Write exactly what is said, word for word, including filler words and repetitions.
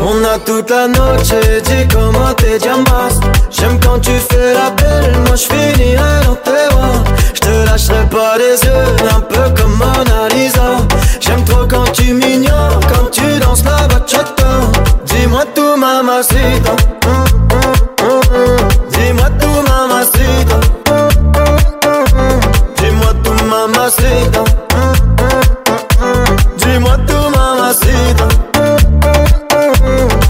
On a toute la noche, dis comment t'es diamant. J'aime quand tu fais la belle, moi j'finirai dans tes bras. J'te lâcherai pas les yeux, un peu comme Mona Lisa. J'aime trop quand tu m'ignores, quand tu danses la bachata. Dis-moi tout mamacita, mm.